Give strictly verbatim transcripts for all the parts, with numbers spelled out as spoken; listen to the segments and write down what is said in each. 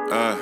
А.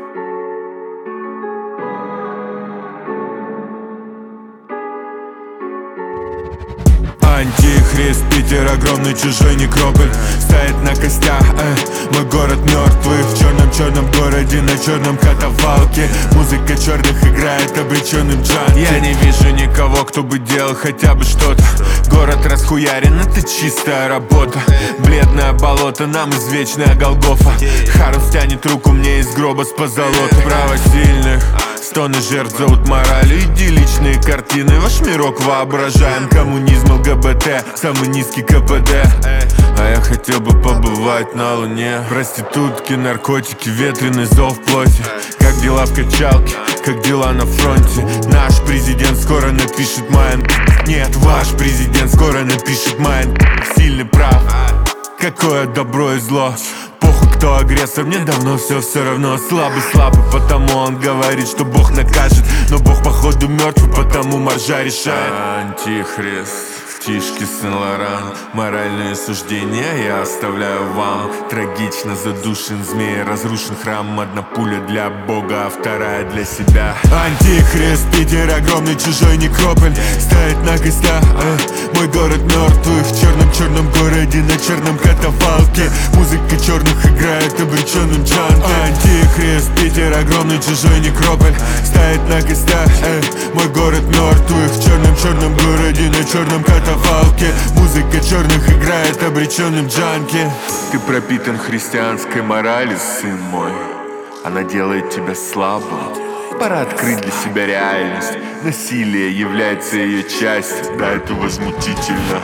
Антихрист, Питер огромный, чужой некрополь стоит на костях, э, мой город мертвый. В черном-черном городе на черном катафалке музыка черных играет обреченным джанки. Я не вижу никого, кто бы делал хотя бы что-то. Город расхуярен, это чистая работа. Бледное болото, нам извечная Голгофа. Харус тянет руку мне из гроба с позолотой. Право сильных, стоны жертв зовут моралью. Идилличные картины, ваш мирок воображаем. Коммунизм, ЛГБТ, самый низкий КПД. А я хотел бы побывать на Луне. Проститутки, наркотики, ветреный зов плоти. Как дела в качалке, как дела на фронте. Наш президент скоро напишет майн. Нет, ваш президент скоро напишет майн. Сильный прав, какое добро и зло. Похуй, кто агрессор, мне давно все все равно. Слабый слабый, потому он говорит, что Бог накажет. Но Бог походу мертвый, потому маржа решает. Антихрист, Тишки, Сен-Лоран, моральные суждения я оставляю вам. Трагично задушен змей, разрушен храм. Одна пуля для Бога, а вторая для себя. Антихрист, Питер огромный, чужой некрополь стоит на костях, э, мой город мертвый. В черном-черном городе на черном катафалке музыка черных играет обреченным джанки. Антихрист, Питер огромный, чужой некрополь стоит на костях, э, мой город мертвый. В черном-черном городе на черном катафалке музыка черных играет обреченным джанки. Ты пропитан христианской моралью, сын мой. Она делает тебя слабым. Пора открыть для себя реальность. Насилие является ее частью. Да, это возмутительно.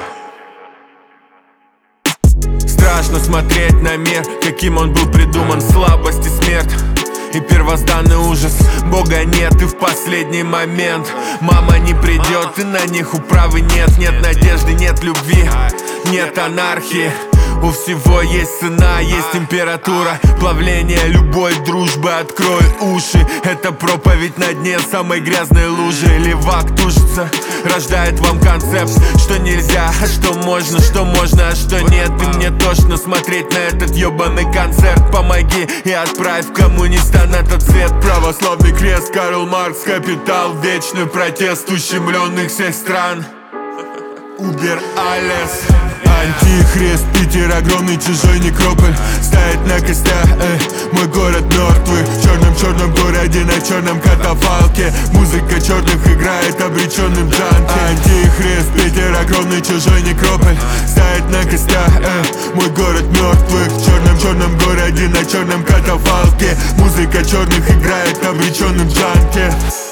Страшно смотреть на мир, каким он был придуман. Слабость и смерть и первозданный ужас. Бога нет и в последний момент мама не придет, и на них управы нет. Нет надежды, нет любви, нет анархии. У всего есть цена, есть температура. Плавление любой дружбы, открой уши. Это проповедь на дне самой грязной лужи. Левак тужится, рождает вам концепт, что нельзя, а что можно, что можно, а что нет. И мне тошно смотреть на этот ебаный концерт. Помоги и отправь коммуниста на тот свет. Православный крест, Карл Маркс, капитал. Вечный протест ущемленных всех стран. Убер Алес. Антихрист, Питер огромный, чужой некрополь стоит на костях, э, мой город мертвый. В черном-черном городе на черном катафалке музыка черных играет обреченным джанки. Антихрист, Питер огромный, чужой некрополь стоит на костях, э, мой город мертвый. В черном-черном городе на черном катафалке музыка черных играет обреченным джанки.